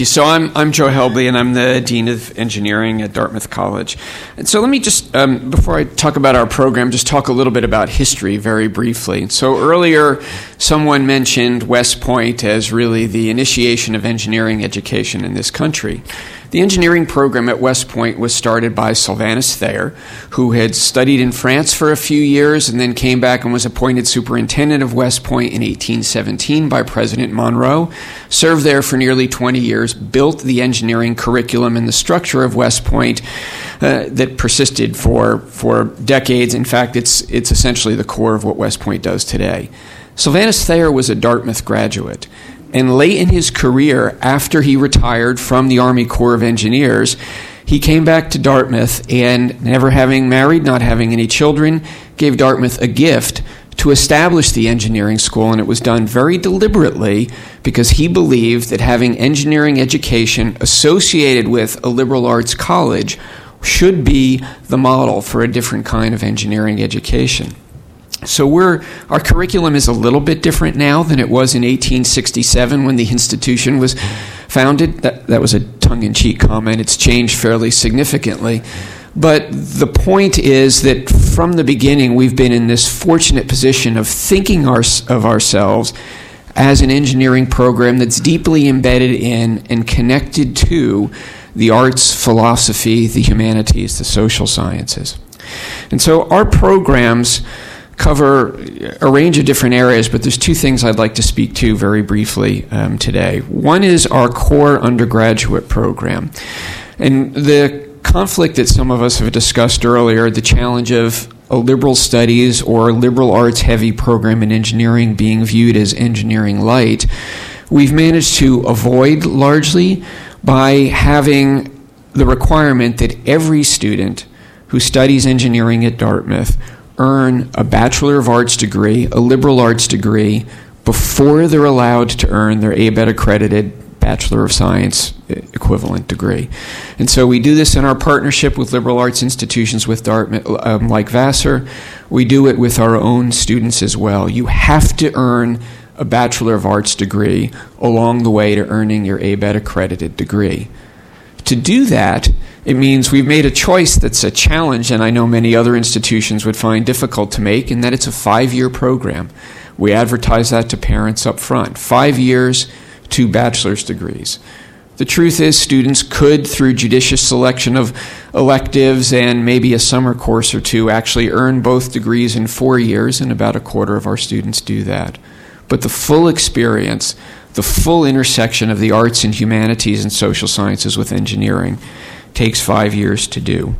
So I'm Joe Helbley, and I'm the Dean of Engineering at Dartmouth College. And so let me just, before I talk about our program, just talk a little bit about history very briefly. So earlier, someone mentioned West Point as really the initiation of engineering education in this country. The engineering program at West Point was started by Sylvanus Thayer, who had studied in France for a few years and then came back and was appointed superintendent of West Point in 1817 by President Monroe, served there for nearly 20 years, built the engineering curriculum and the structure of West Point that persisted for decades. In fact, it's essentially the core of what West Point does today. Sylvanus Thayer was a Dartmouth graduate. And late in his career, after he retired from the Army Corps of Engineers, he came back to Dartmouth and, never having married, not having any children, gave Dartmouth a gift to establish the engineering school. And it was done very deliberately because he believed that having engineering education associated with a liberal arts college should be the model for a different kind of engineering education. So our curriculum is a little bit different now than it was in 1867 when the institution was founded. That was a tongue-in-cheek comment. It's changed fairly significantly. But the point is that from the beginning, we've been in this fortunate position of thinking of ourselves as an engineering program that's deeply embedded in and connected to the arts, philosophy, the humanities, the social sciences. And so our programs cover a range of different areas, but there's two things I'd like to speak to very briefly today. One is our core undergraduate program. And the conflict that some of us have discussed earlier, the challenge of a liberal studies or liberal arts heavy program in engineering being viewed as engineering light, we've managed to avoid largely by having the requirement that every student who studies engineering at Dartmouth earn a Bachelor of Arts degree, a liberal arts degree, before they're allowed to earn their ABET accredited Bachelor of Science equivalent degree. And so we do this in our partnership with liberal arts institutions with Dartmouth, like Vassar. We do it with our own students as well. You have to earn a Bachelor of Arts degree along the way to earning your ABET accredited degree. To do that, it means we've made a choice that's a challenge, and I know many other institutions would find difficult to make, and that it's a 5-year program. We advertise that to parents up front. 5 years, 2 bachelor's degrees. The truth is, students could, through judicious selection of electives and maybe a summer course or two, actually earn both degrees in 4 years, and about a quarter of our students do that. But the full experience, the full intersection of the arts and humanities and social sciences with engineering takes 5 years to do.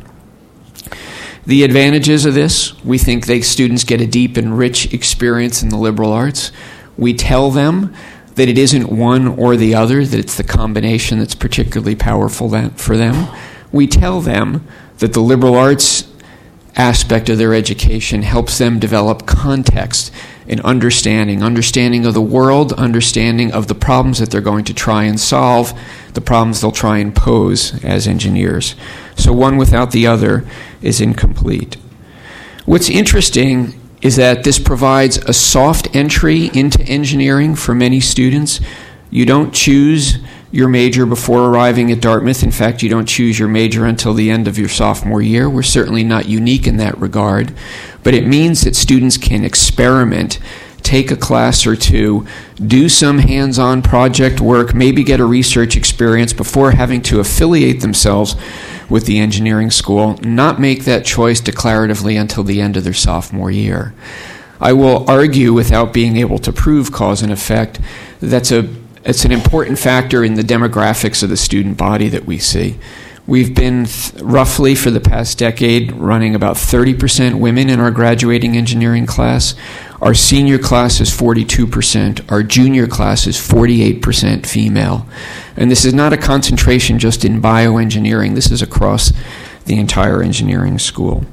The advantages of this, we think students get a deep and rich experience in the liberal arts. We tell them that it isn't one or the other, that it's the combination that's particularly powerful for them. We tell them that the liberal arts aspect of their education helps them develop context and understanding of the world, understanding of the problems that they're going to try and solve, the problems they'll try and pose as engineers. So one without the other is incomplete. What's interesting is that this provides a soft entry into engineering for many students. You don't choose your major before arriving at Dartmouth. In fact, you don't choose your major until the end of your sophomore year. We're certainly not unique in that regard, but it means that students can experiment, take a class or two, do some hands-on project work, maybe get a research experience before having to affiliate themselves with the engineering school, not make that choice declaratively until the end of their sophomore year. I will argue, without being able to prove cause and effect, it's an important factor in the demographics of the student body that we see. We've been roughly for the past decade running about 30% women in our graduating engineering class. Our senior class is 42%. Our junior class is 48% female. And this is not a concentration just in bioengineering. This is across the entire engineering school.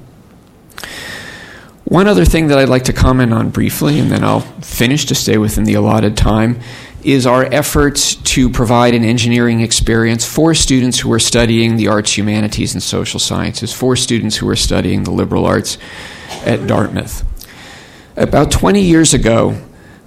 One other thing that I'd like to comment on briefly, and then I'll finish to stay within the allotted time, is our efforts to provide an engineering experience for students who are studying the arts, humanities, and social sciences, for students who are studying the liberal arts at Dartmouth. About 20 years ago,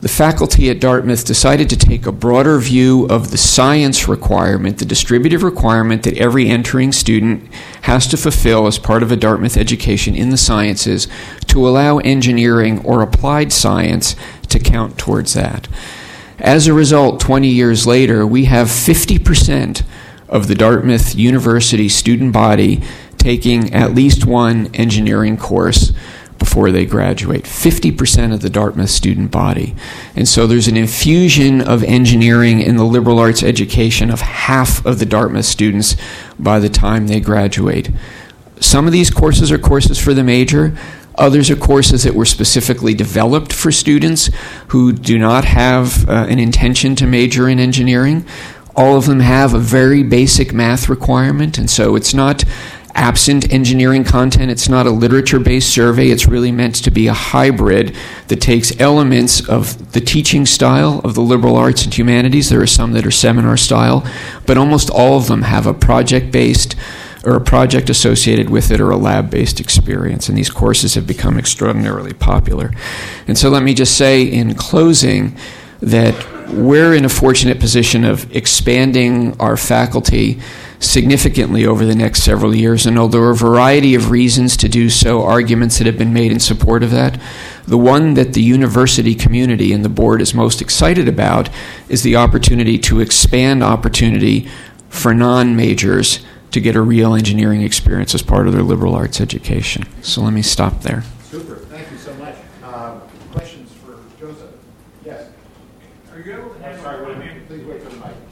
the faculty at Dartmouth decided to take a broader view of the science requirement, the distributive requirement that every entering student has to fulfill as part of a Dartmouth education in the sciences, to allow engineering or applied science to count towards that. As a result, 20 years later, we have 50% of the Dartmouth University student body taking at least one engineering course before they graduate. 50% of the Dartmouth student body. And so there's an infusion of engineering in the liberal arts education of half of the Dartmouth students by the time they graduate. Some of these courses are courses for the major. Others are courses that were specifically developed for students who do not have an intention to major in engineering. All of them have a very basic math requirement, and so it's not absent engineering content. It's not a literature-based survey. It's really meant to be a hybrid that takes elements of the teaching style of the liberal arts and humanities. There are some that are seminar style, but almost all of them have a project-based or a project associated with it or a lab-based experience, and these courses have become extraordinarily popular. And so let me just say in closing that we're in a fortunate position of expanding our faculty significantly over the next several years, and although there are a variety of reasons to do so, arguments that have been made in support of that, the one that the university community and the board is most excited about is the opportunity to expand opportunity for non-majors to get a real engineering experience as part of their liberal arts education. So let me stop there. Super. Thank you so much. Questions for Joseph? Yes. Are you able to Please wait for the mic.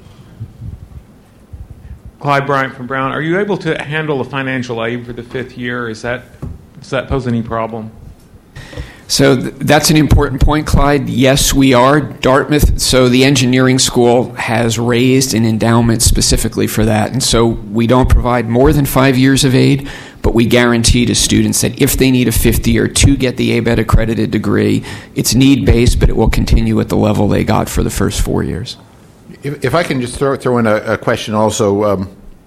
Clyde Bryant from Brown. Are you able to handle the financial aid for the fifth year? Does that pose any problem? So that's an important point, Clyde. Yes, we are. Dartmouth, so the engineering school has raised an endowment specifically for that. And so we don't provide more than 5 years of aid, but we guarantee to students that if they need a fifth year to get the ABET accredited degree, it's need-based, but it will continue at the level they got for the first 4 years. If I can just throw in a question also,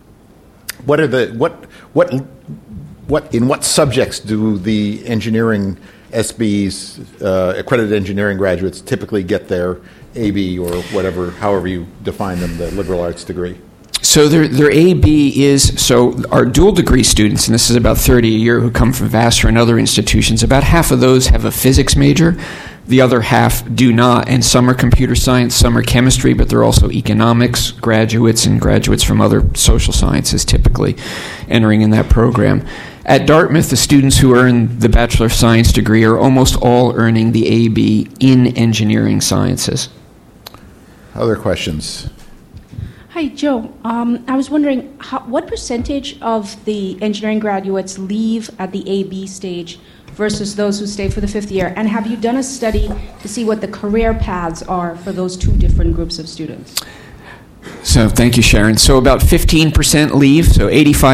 in what subjects do the engineering SB's accredited engineering graduates typically get their AB or whatever, however you define them, the liberal arts degree? So their AB is, so our dual degree students, and this is about 30 a year who come from Vassar and other institutions, about half of those have a physics major. The other half do not, and some are computer science, some are chemistry, but they're also economics graduates and graduates from other social sciences typically entering in that program. At Dartmouth, the students who earn the Bachelor of Science degree are almost all earning the AB in engineering sciences. Other questions? Hi, Joe. I was wondering, what percentage of the engineering graduates leave at the AB stage versus those who stay for the fifth year? And have you done a study to see what the career paths are for those two different groups of students? So thank you, Sharon. So about 15% leave, so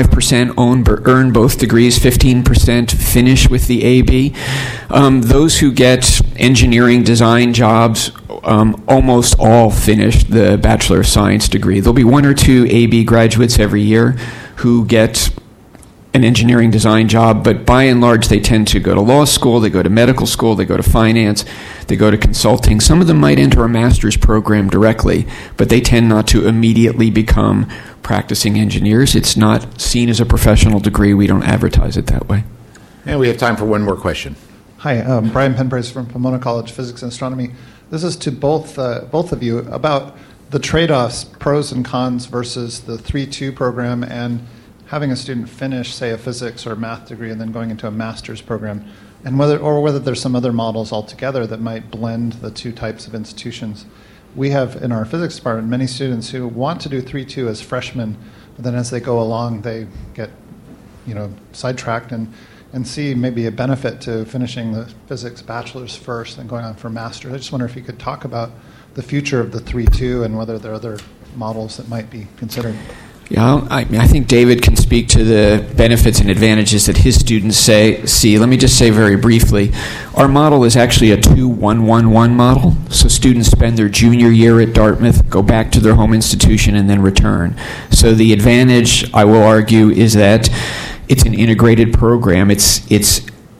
85% earn both degrees, 15% finish with the AB. Those who get engineering design jobs almost all finish the Bachelor of Science degree. There'll be one or two AB graduates every year who get an engineering design job, but by and large they tend to go to law school, they go to medical school, they go to finance, they go to consulting. Some of them might enter a master's program directly, but they tend not to immediately become practicing engineers. It's not seen as a professional degree. We don't advertise it that way. And we have time for one more question. Hi, Brian Penprice from Pomona College, Physics and Astronomy. This is to both of you about the trade-offs, pros and cons versus the 3-2 program and having a student finish, say, a physics or math degree and then going into a master's program, and whether there's some other models altogether that might blend the two types of institutions. We have in our physics department many students who want to do 3-2 as freshmen, but then as they go along, they get sidetracked and see maybe a benefit to finishing the physics bachelor's first and going on for master's. I just wonder if you could talk about the future of the 3-2 and whether there are other models that might be considered. Yeah, I think David can speak to the benefits and advantages that his students see. Let me just say very briefly, our model is actually a 2-1-1-1 model. So students spend their junior year at Dartmouth, go back to their home institution, and then return. So the advantage, I will argue, is that it's an integrated program. It's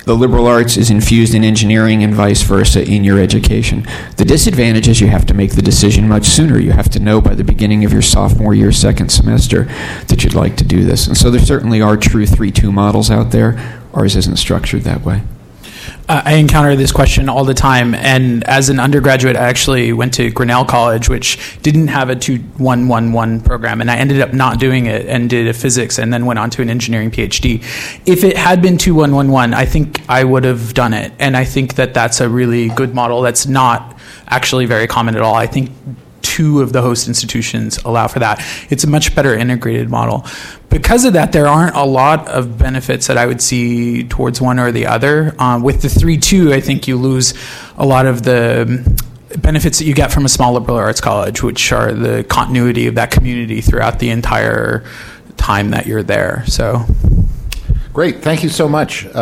the liberal arts is infused in engineering and vice versa in your education. The disadvantage is you have to make the decision much sooner. You have to know by the beginning of your sophomore year, second semester, that you'd like to do this. And so there certainly are true 3-2 models out there. Ours isn't structured that way. I encounter this question all the time, and as an undergraduate, I actually went to Grinnell College, which didn't have a 2-1-1-1 program, and I ended up not doing it and did a physics and then went on to an engineering PhD. If it had been 2-1-1-1, I think I would have done it, and I think that that's a really good model that's not actually very common at all. I think 2 of the host institutions allow for that. It's a much better integrated model. Because of that, there aren't a lot of benefits that I would see towards one or the other. With the 3-2, I think you lose a lot of the benefits that you get from a small liberal arts college, which are the continuity of that community throughout the entire time that you're there. So, great. Thank you so much.